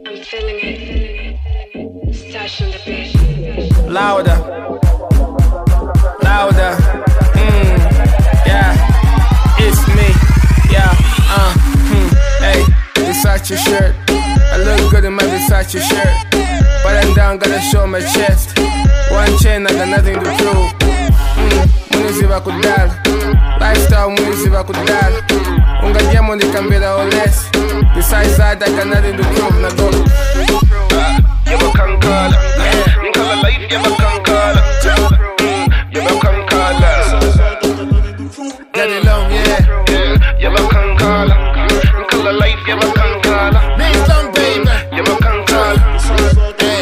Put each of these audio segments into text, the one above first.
I'm feeling it. Stash on the beat. Louder. Louder. Yeah. It's me. Yeah. Hey, Versace shirt. I look good in my Versace shirt. But I'm down, gotta show my chest. One chain, I got nothing to prove. Munizi va kudal. Lifestyle, munizi va kudal. Unga diamond, it can be the less. Besides that, I got nothing to prove. Now go. You a kankala. Nkala life, you a kankala. You a kankala. Get it long, yeah. You a kankala. Nkala life, you a kankala. Next long, baby. You a kankala. Hey.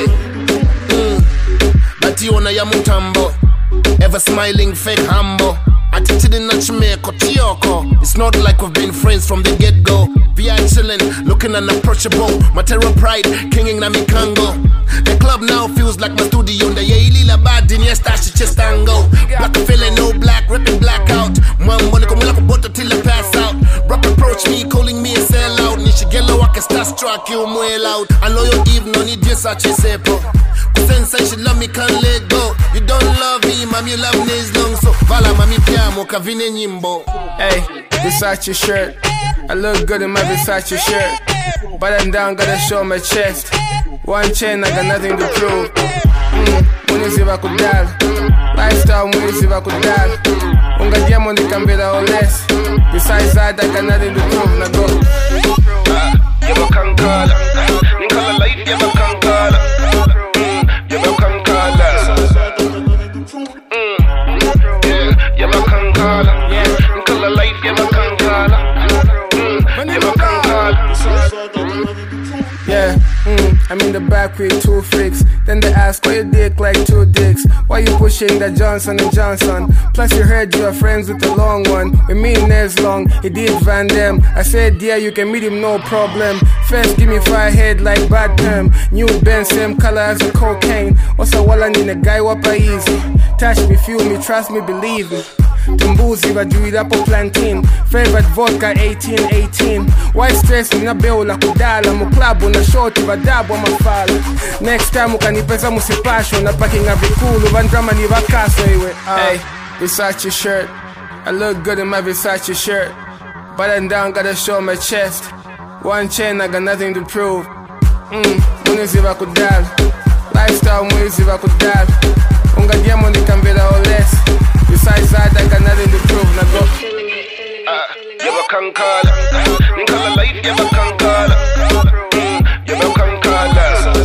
Bationa ya mutambo. Ever smiling, fake humble. Attitude in Nachimeko, Tioko. It's not like we've been friends from the get-go. We are chillin', looking unapproachable. Material pride, kinging na mikango. The club now feels like my studio. The Yaili la bad in yes, she chest angle. Black feeling no black, ripping blackout. Mom, money come like a butter till I pass out. Rock approach me, calling me a sellout. Nishigelo, I can start struck you well out. I know you even no need just such a sepo. Sensation love me, can't let go. You don't love me, mom, you love me as long. So, vala mami piamo, kavine nyimbo. Hey, Versace shirt. I look good in my Versace shirt. But I'm down, gotta show my chest. One chain, I got nothing to prove. Munizi va kudal. Lifestyle, munizi va kudal. Unga diamond, it can be the less. Besides that, I got nothing to prove. Now go. You a kankala. Nkala life, you a kankala. You a kankala. You a kankala. Nkala life, you a kankala. You a kankala. Yeah, I'm in the back with two freaks. Then they ask, why you dick like two dicks? Why you pushing that Johnson & Johnson? Plus you heard you are friends with the long one. With me Nez Long, he did Van Damme. I said, yeah, you can meet him, no problem. First, give me fire head like bad term. New Benz, same color as the cocaine. Also, while I need a guy, wapa easy. Touch me, feel me, trust me, believe me. Tumbuzi vajui hapo plantain. Favorite vodka 1818. Why stress mina beula kudala. Muklabu na shoti vadabu wa mafala. Next time ukanipesa musipasho. Na packing a vikulu vandrama ni vakaso iwe. Hey, Versace shirt. I look good in my Versace shirt. But I'm down, gotta show my chest. One chain, I got nothing to prove. Munizi va kudal. Lifestyle, munizi va kudal. Unga diamond, it can be the less. Besides that, I got nothing to prove. Now go. You a kankala. Nkala life, you a kankala. You a kankala.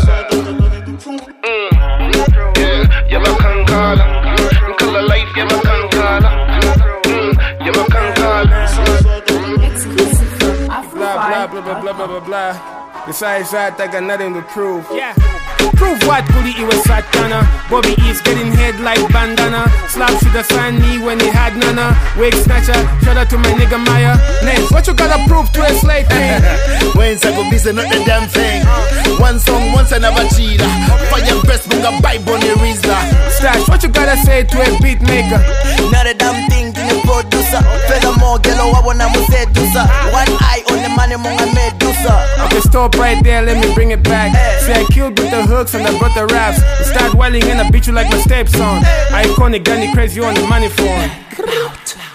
You a kankala. Nkala life, you a kankala. You a kankala. Exclusive from Blah, blah, blah, blah, blah, blah, blah, blah. Besides that, I got nothing to prove. Yeah. Prove what, Bully, it was Satana. Bobby East getting head like bandana. Slap should have signed me when he had Nana. Wake snatcher, shout out to my nigga Maya. Ness, what you gotta prove to a slave thing? When's I go busy, not the damn thing. One song, once another cheetah. Fire best, bunga buy Bonnie Rizla. Stash, what you gotta say to a beat maker? Not a damn thing to the producer. Furthermore, girl, I wanna seducer. One eye on the money, monga medusa. Okay, stop right there, let me bring it back. Say I killed with the hooks and I brought the raps. I start wailing and I beat you like my steps on. Iconic, gunny, crazy on the money phone.